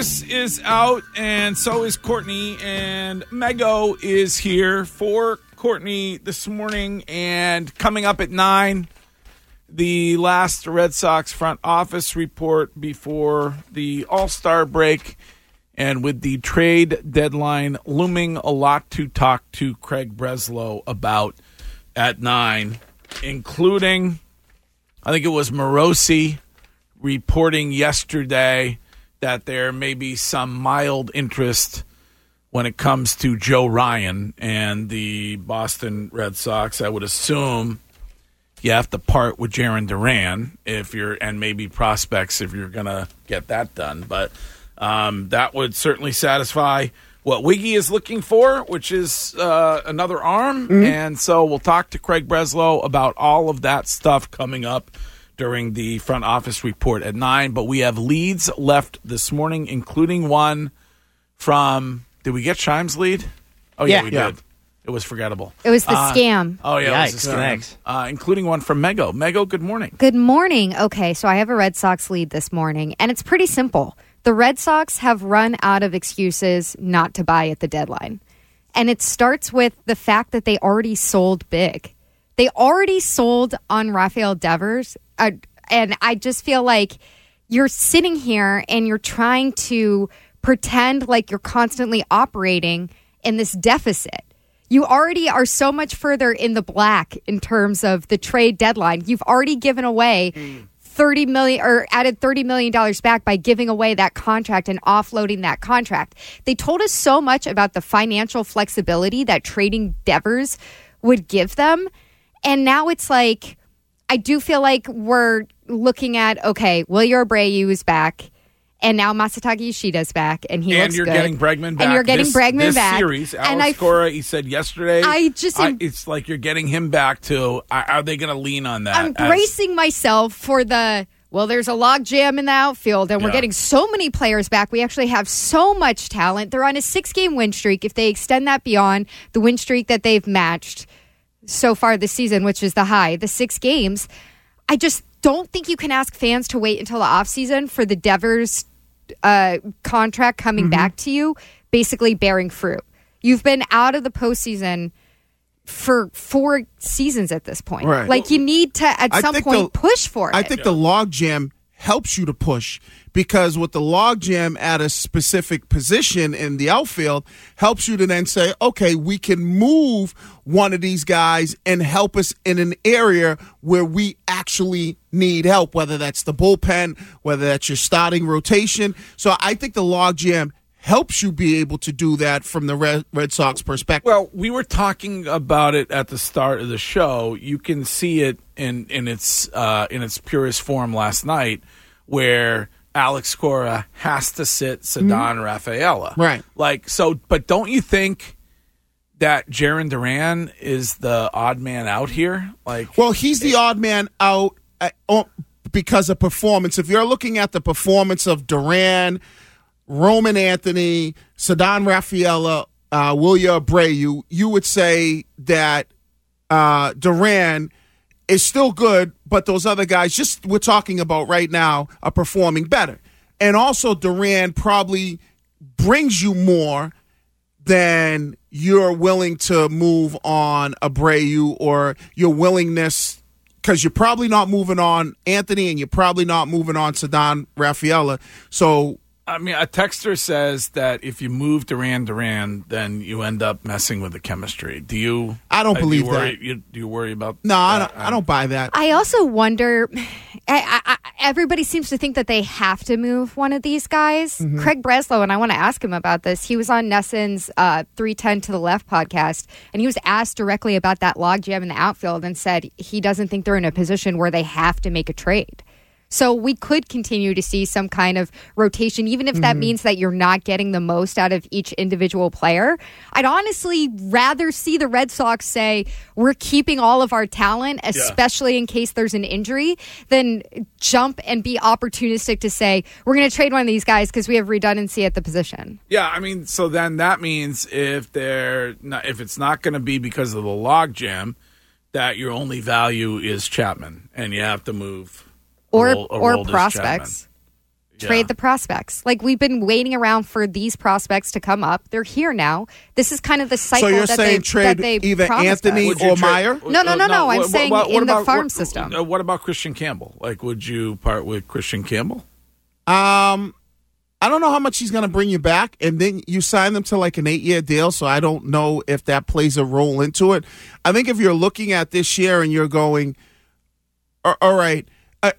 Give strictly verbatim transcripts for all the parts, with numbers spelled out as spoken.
Chris is out, and so is Courtney, and Mego is here for Courtney this morning. And coming up at nine, the last Red Sox front office report before the All-Star break. And with the trade deadline looming, a lot to talk to Craig Breslow about at nine, including, I think it was Morosi reporting yesterday that there may be some mild interest when it comes to Joe Ryan and the Boston Red Sox. I would assume you have to part with Jarren Duran if you're, and maybe prospects if you're going to get that done. But um, that would certainly satisfy what Wiggy is looking for, which is uh, another arm. Mm-hmm. And so we'll talk to Craig Breslow about all of that stuff coming up during the front office report at nine. But we have leads left this morning, including one from, did we get Chimes' lead? Oh, yeah, yeah we yeah. did. It was forgettable. It was the uh, scam. Oh, yeah, Yikes. it was a scam. Uh, including one from Mego. Mego, good morning. Good morning. Okay, so I have a Red Sox lead this morning, and it's pretty simple. The Red Sox have run out of excuses not to buy at the deadline. And it starts with the fact that they already sold big. They already sold on Rafael Devers. Uh, and I just feel like you're sitting here and you're trying to pretend like you're constantly operating in this deficit. You already are so much further in the black in terms of the trade deadline. You've already given away mm. thirty million dollars or added thirty million dollars back by giving away that contract and offloading that contract. They told us so much about the financial flexibility that trading Devers would give them. And now it's like, I do feel like we're looking at, okay, Wilyer Abreu is back. And now Masataka Yoshida's back, and he and looks you're good. getting Bregman back. And you're getting this, Bregman this back. Series, Alex and I, Cora, he said yesterday. I just, I, it's like you're getting him back too. Are they going to lean on that? I'm bracing as, myself for the. Well, there's a log jam in the outfield, and we're yeah. getting so many players back. We actually have so much talent. They're on a six-game win streak. If they extend that beyond the win streak that they've matched so far this season, which is the high, the six games, I just don't think you can ask fans to wait until the offseason for the Devers uh, contract coming mm-hmm. back to you, basically bearing fruit. You've been out of the postseason for four seasons at this point. Right. Like, you need to, at I some point, the, push for it. I think yeah. the logjam helps you to push, because with the logjam at a specific position in the outfield helps you to then say, okay, we can move one of these guys and help us in an area where we actually need help, whether that's the bullpen, whether that's your starting rotation. So I think the logjam helps you be able to do that from the Red, Red Sox perspective. Well, we were talking about it at the start of the show. You can see it in in its uh, in its purest form last night, where Alex Cora has to sit Ceddanne mm-hmm. Rafaela. Right. Like, so, but don't you think that Jarren Duran is the odd man out here? Like, well, he's the odd man out uh, because of performance. If you're looking at the performance of Duran, Roman Anthony, Ceddanne Rafaela, uh, Wilyer Abreu, you would say that uh, Duran is still good, but those other guys, just we're talking about right now, are performing better. And also Duran probably brings you more than you're willing to move on Abreu, or your willingness, because you're probably not moving on Anthony and you're probably not moving on Ceddanne Rafaela. So I mean, a texter says that if you move Duran Duran, then you end up messing with the chemistry. Do you? I don't uh, believe do you worry, that. You, do you worry about? No, I that? don't, I don't buy that. I also wonder. I, I, everybody seems to think that they have to move one of these guys. Mm-hmm. Craig Breslow, and I want to ask him about this. He was on Nesson's uh, three ten to the Left podcast, and he was asked directly about that logjam in the outfield, and said he doesn't think they're in a position where they have to make a trade. So we could continue to see some kind of rotation, even if that mm-hmm. means that you're not getting the most out of each individual player. I'd honestly rather see the Red Sox say, we're keeping all of our talent, especially yeah. in case there's an injury, than jump and be opportunistic to say, we're going to trade one of these guys because we have redundancy at the position. Yeah, I mean, so then that means if they're not, if it's not going to be because of the logjam, that your only value is Chapman, and you have to move. Or Role, or prospects. Chapman. Trade Yeah. the prospects. Like, we've been waiting around for these prospects to come up. They're here now. This is kind of the cycle So you're that saying they trade that they either promised Anthony us. Would you or trade- Meyer? No, no, no, no, I'm what- saying what- what in the about- farm what- system. uh, What about Christian Campbell? Like, would you part with Christian Campbell? Um, I don't know how much he's going to bring you back, and then you sign them to like an eight-year deal, so I don't know if that plays a role into it. I think if you're looking at this year and you're going, "A- all right, uh,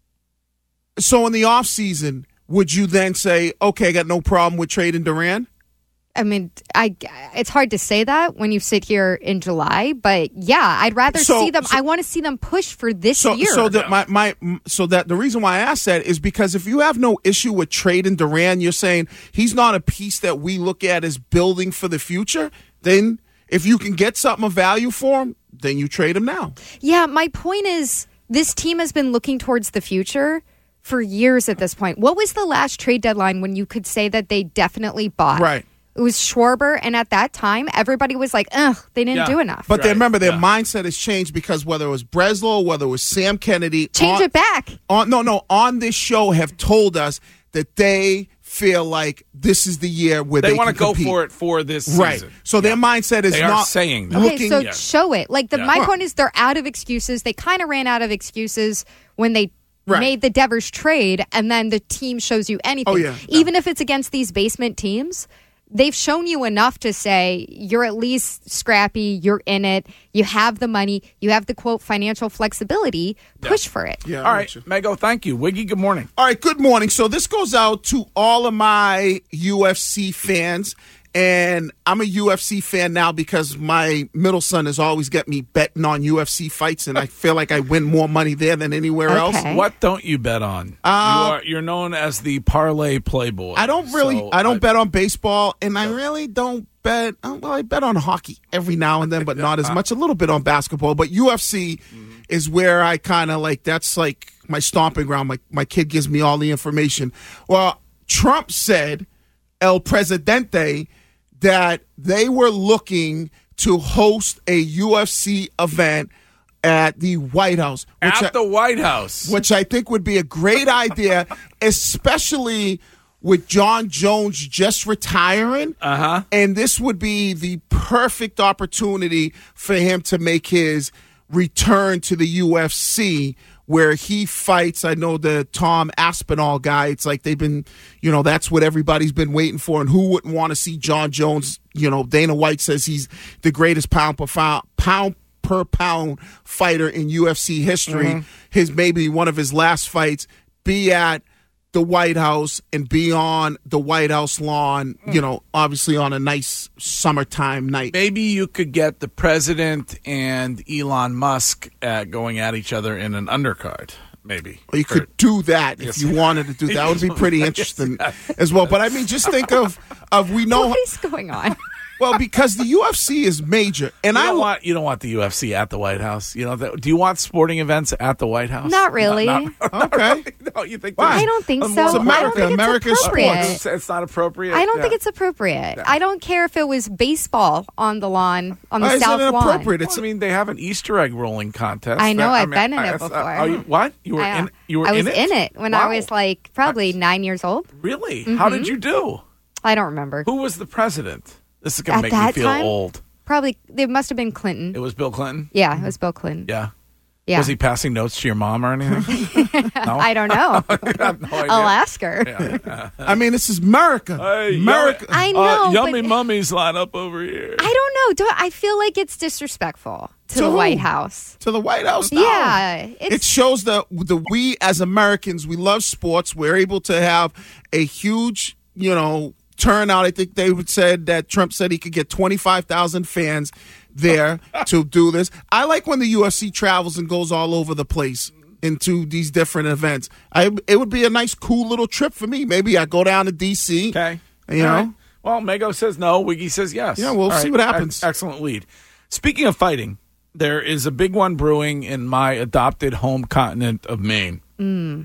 so in the offseason, would you then say, okay, I got no problem with trading Durant? I mean, I it's hard to say that when you sit here in July, but yeah, I'd rather So- see them. so- I want to see them push for this So, year. so that my, my, so that the reason why I asked that is because if you have no issue with trading Durant, you're saying he's not a piece that we look at as building for the future. Then, if you can get something of value for him, then you trade him now. Yeah, my point is this team has been looking towards the future for years at this point. What was the last trade deadline when you could say that they definitely bought? Right. It was Schwarber, and at that time, everybody was like, ugh, they didn't Yeah. do enough. But Right, then remember, their yeah. mindset has changed because whether it was Breslow, whether it was Sam Kennedy, Change on, it back. On no, no, on this show have told us that they feel like this is the year where they, They want to can go compete. for it for this Right. season. So their mindset is They are not saying that. Okay, looking. so yeah. show it. Like the Yeah. my Huh. point is they're out of excuses. They kind of ran out of excuses when they Right. made the Devers trade, and then the team shows you anything. Oh, yeah. Even if it's against these basement teams, they've shown you enough to say you're at least scrappy, you're in it, you have the money, you have the quote financial flexibility, push for it. Yeah, All I right, get you. Mego, thank you. Wiggy, good morning. All right, good morning. So this goes out to all of my U F C fans. And I'm a U F C fan now because my middle son has always got me betting on U F C fights, and I feel like I win more money there than anywhere else. Okay. What don't you bet on? you are, you're known as the parlay playboy. I don't really, So I don't bet on baseball, and I really don't bet. uh, Well, I bet on hockey every now and then, but not as much. A little bit on basketball, but U F C is where I kind of like. That's like my stomping ground. My my kid gives me all the information. Well, Trump said, El Presidente, that they were looking to host a U F C event at the White House, which At I- the White House. which I think would be a great idea, especially with John Jones just retiring. Uh-huh. And this would be the perfect opportunity for him to make his return to the U F C, where he fights. I know the Tom Aspinall guy. It's like they've been, you know, that's what everybody's been waiting for. And who wouldn't want to see John Jones? You know, Dana White says he's the greatest pound per pound, pound per pound fighter in U F C history. Mm-hmm. His maybe one of his last fights be at the White House and be on the White House lawn, you know, obviously on a nice summertime night. Maybe you could get the president and Elon Musk uh, going at each other in an undercard. Maybe. Or you could do that if you wanted to do that. That would be pretty interesting as well. But I mean, just think of of we know What is going on? well because the U F C is major, and You I don't want you don't want the U F C at the White House. You know, that, do you want sporting events at the White House? Not really. okay. No, you think Why? there's I don't think a so. more- It's I don't America. think it's America's appropriate. sports. It's, it's not appropriate. I don't Yeah. think it's appropriate. I don't care if it was baseball on the lawn on the Why isn't south it lawn. appropriate? Well, It's I mean, they have an Easter egg rolling contest. I know, That- I've been in it I- before. oh, you, what? You were I, uh, in? You were I was in it? in it when I Wow. was like probably nine years old. Really? How did you do? I don't remember. Who was the president? This is gonna At make me that feel time? old. Probably it must have been Clinton. It was Bill Clinton. Yeah, it was Bill Clinton. Yeah. Yeah. Was he passing notes to your mom or anything? no? I don't know. I have no idea. I'll ask her. I mean, this is America. Hey, America. yummy, I know, Uh, yummy but- mummies line up over here. I don't know. Do I feel like it's disrespectful to, To the who? White House? To the White House. No. Yeah, It it's shows that the we as Americans, we love sports. We're able to have a huge, you know, turnout. I think they would said that Trump said he could get twenty-five thousand fans there to do this. I like when the U F C travels and goes all over the place into these different events. I it would be a nice, cool little trip for me. Maybe I go down to D C. Okay. You All know? right. Well, Mego says no. Wiggy says yes. Yeah, we'll All see what happens. Ex- excellent lead. Speaking of fighting, there is a big one brewing in my adopted home continent of Maine, Mm.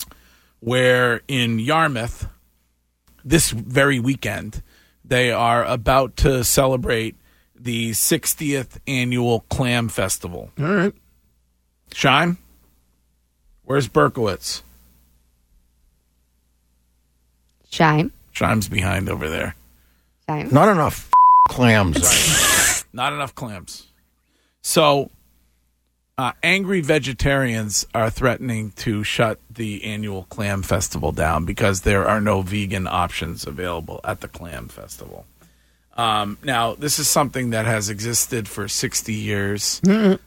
where in Yarmouth, this very weekend, they are about to celebrate the sixtieth annual Clam Festival. All right. Shime, where's Berkowitz? Shime. Shime's behind over there. Shime. Not enough clams. Not enough clams. So, uh, angry vegetarians are threatening to shut the annual clam festival down because there are no vegan options available at the clam festival. Um, now, this is something that has existed for sixty years.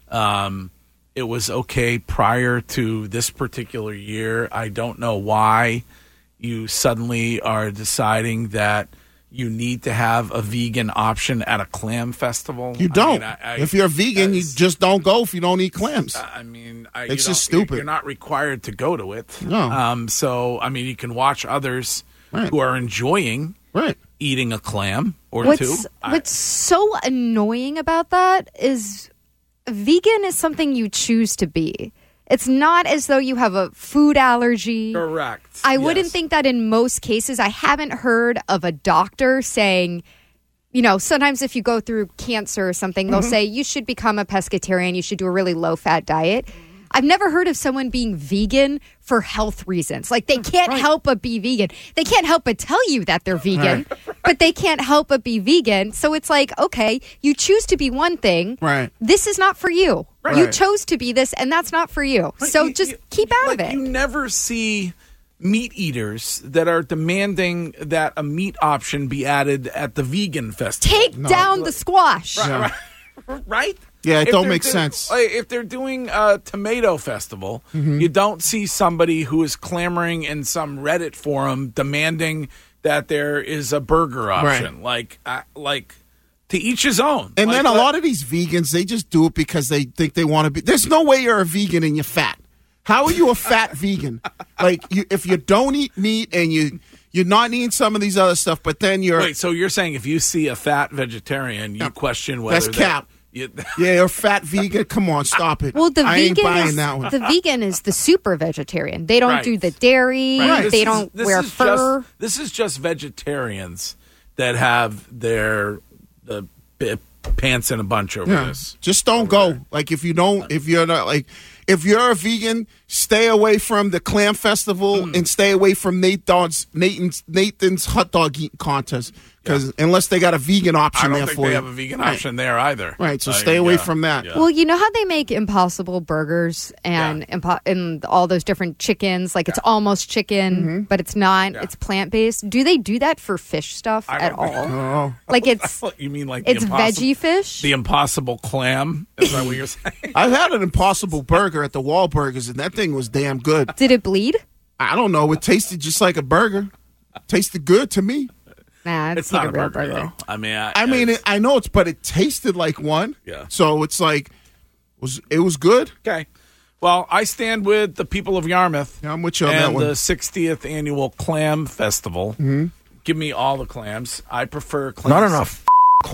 Um, it was okay prior to this particular year. I don't know why you suddenly are deciding that you need to have a vegan option at a clam festival. You don't. I mean, I, I, if you're vegan, you just don't go if you don't eat clams. I mean, I, It's you just don't- stupid. You're not required to go to it. No. Um, so, I mean, you can watch others Right. who are enjoying Right. eating a clam or What's two. I- what's so annoying about that is vegan is something you choose to be. It's not as though you have a food allergy. Correct. I wouldn't Yes. think that in most cases. I haven't heard of a doctor saying, you know, sometimes if you go through cancer or something, they'll say you should become a pescatarian, you should do a really low fat diet. I've never heard of someone being vegan for health reasons. Like they can't help but be vegan. They can't help but tell you that they're vegan, but they can't help but be vegan. So it's like, okay, you choose to be one thing. Right. This is not for you. Right. You chose to be this, and that's not for you. But So you- just you- keep out like, of it. You never see meat eaters that are demanding that a meat option be added at the vegan festival. Take down the squash. Yeah. Right? Yeah, it If don't they're make do- sense. like, if they're doing a tomato festival, you don't see somebody who is clamoring in some Reddit forum demanding that there is a burger option. Like, uh, like to each his own. And Like, then a let- lot of these vegans, they just do it because they think they want to be. There's no way you're a vegan and you're fat. How are you a fat vegan? Like, you, if you don't eat meat and you you're not eating some of these other stuff, but then you're Wait, so you're saying if you see a fat vegetarian, you question whether that's that- cap. you- yeah, you're a fat vegan. Come on, stop it. Well, the I ain't vegan buying is that one. the vegan is the super vegetarian. They don't Right. do the dairy. Right. This They is- don't this wear is fur. Just, this is just vegetarians that have their the b- pants in a bunch over Yeah. this. Just don't go. Like if you don't, if you're not like, if you're a vegan, stay away from the clam festival Mm. and stay away from Nathan's Nathan's Nathan's hot dog eating contest because unless they got a vegan I option don't there think for they you, have a vegan Right. option there either. Right, so Uh, stay away yeah, from that. yeah. Well, you know how they make Impossible burgers and impo- and all those different chickens, like it's almost chicken, Mm-hmm. but it's not. Yeah. It's plant based. Do they do that for fish stuff I at don't think- all? Oh, Like it's You mean like the it's impossible, veggie fish. the impossible clam? Is that what you're saying? I've had an Impossible Burger at the Wahlburgers, and that thing was damn good. Did it bleed? I don't know. It tasted just like a burger. Tasted good to me. Nah, it's, It's like not a real burger. burger. Though. I mean, I, I mean, it's- it, I know it's, but it tasted like one. Yeah. So it's like, was it was good? okay. Well, I stand with the people of Yarmouth. Yeah, I'm with you on and that one. the sixtieth annual Clam Festival. Mm-hmm. Give me all the clams. I prefer clams. Not enough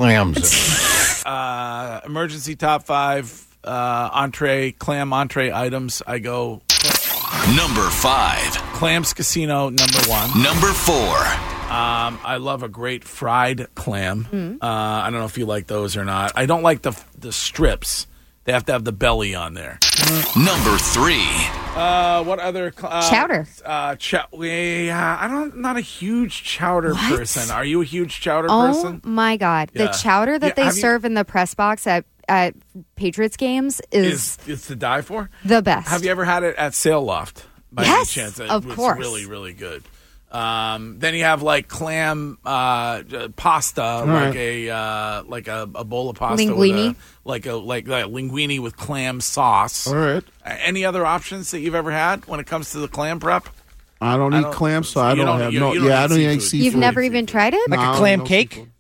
clams. Uh, emergency top five uh, entree clam entree items. I go Number five. Clams Casino number one. Number four. Um, I love a great fried clam. Uh, I don't know if you like those or not. I don't like the the strips. They have to have the belly on there. Number three. Uh, what other cl- uh, Chowder. Uh, chow- yeah, I don't. Not a huge chowder What? person. Are you a huge chowder Oh person? my god, the Yeah. chowder that Yeah, they have you- serve in the press box at at Patriots games is, Is it's to die for? the best. Have you ever had it at Sail Loft? By Yes, any chance? It of was course. really, really good. Um, then you have like clam uh, uh, pasta, like right. a uh, like a, a bowl of pasta, Linguine. with a, like a like, like a linguine with clam sauce. All right. Uh, Any other options that you've ever had when it comes to the clam prep? I don't I eat don't- clams, so I you don't, don't- have you- no. you don't yeah, eat I don't eat seafood. seafood. You've never even tried it? Like a No, clam no cake? seafood.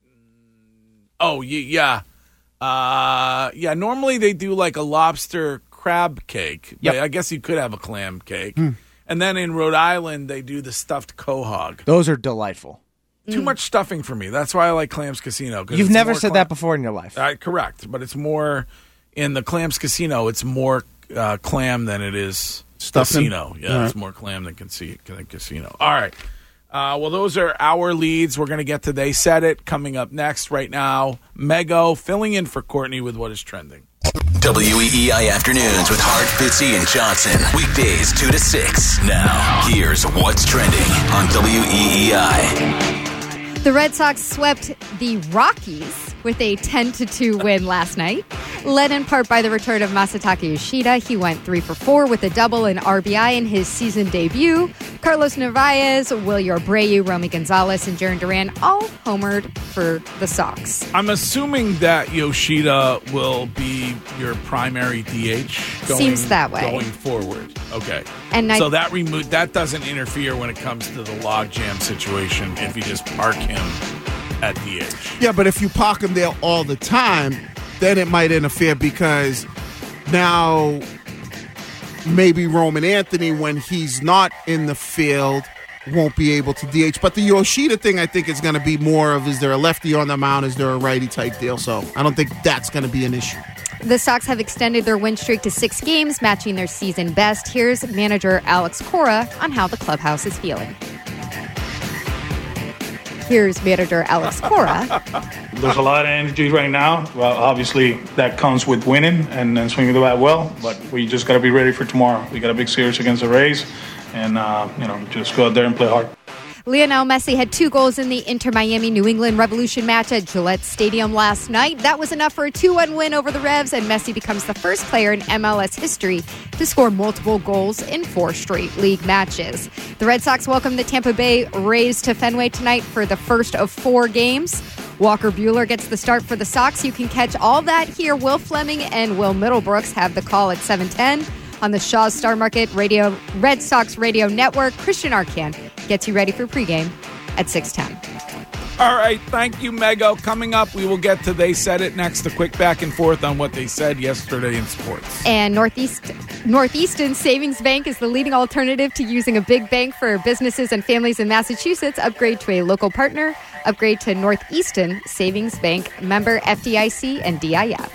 Oh, y- yeah. Uh, yeah, normally they do like a lobster crab cake. Yep. But I guess you could have a clam cake. And then in Rhode Island, they do the stuffed quahog. Those are delightful. Too much stuffing for me. That's why I like Clams Casino. 'cause You've it's never more said clam- that before in your life. Uh, correct, but it's more in the Clams Casino. It's more uh, clam than it is Stuffing? casino. Yeah, All it's right. more clam than, conce- than casino. All right. Uh, well, those are our leads. We're going to get to They Said It coming up next. Right now, Mego filling in for Courtney with what is trending. W E E I Afternoons with Hart, Fitzy, and Johnson. Weekdays two to six. Now, here's what's trending on W E E I. The Red Sox swept the Rockies with a ten to two win last night, led in part by the return of Masataka Yoshida. He went three for four with a double and R B I in his season debut. Carlos Narvaez, Wilyer Abreu, Romy Gonzalez, and Jarren Duran all homered for the Sox. I'm assuming that Yoshida will be your primary D H going, Seems that way. going forward. Okay. And I- so that remo- that doesn't interfere when it comes to the logjam situation if you just park him at D H. Yeah, but if you park him there all the time, then it might interfere because now maybe Roman Anthony, when he's not in the field, won't be able to D H. But the Yoshida thing, I think, is going to be more of, is there a lefty on the mound? Is there a righty type deal? So I don't think that's going to be an issue. The Sox have extended their win streak to six games, matching their season best. Here's manager Alex Cora on how the clubhouse is feeling. Here's manager Alex Cora. There's a lot of energy right now. Well, obviously, that comes with winning and, and swinging the bat well, but we just got to be ready for tomorrow. We got a big series against the Rays, and, uh, you know, just go out there and play hard. Lionel Messi had two goals in the Inter-Miami New England Revolution match at Gillette Stadium last night. That was enough for a two one win over the Revs, and Messi becomes the first player in M L S history to score multiple goals in four straight league matches. The Red Sox welcome the Tampa Bay Rays to Fenway tonight for the first of four games. Walker Buehler gets the start for the Sox. You can catch all that here. Will Fleming and Will Middlebrooks have the call at seven ten. On the Shaw's Star Market Radio Red Sox Radio Network, Christian Arcan gets you ready for pregame at six ten. All right, thank you, Mego. Coming up, we will get to They Said It next, a quick back and forth on what they said yesterday in sports. And Northeast Northeastern Savings Bank is the leading alternative to using a big bank for businesses and families in Massachusetts. Upgrade to a local partner. Upgrade to Northeastern Savings Bank, member F D I C and D I F.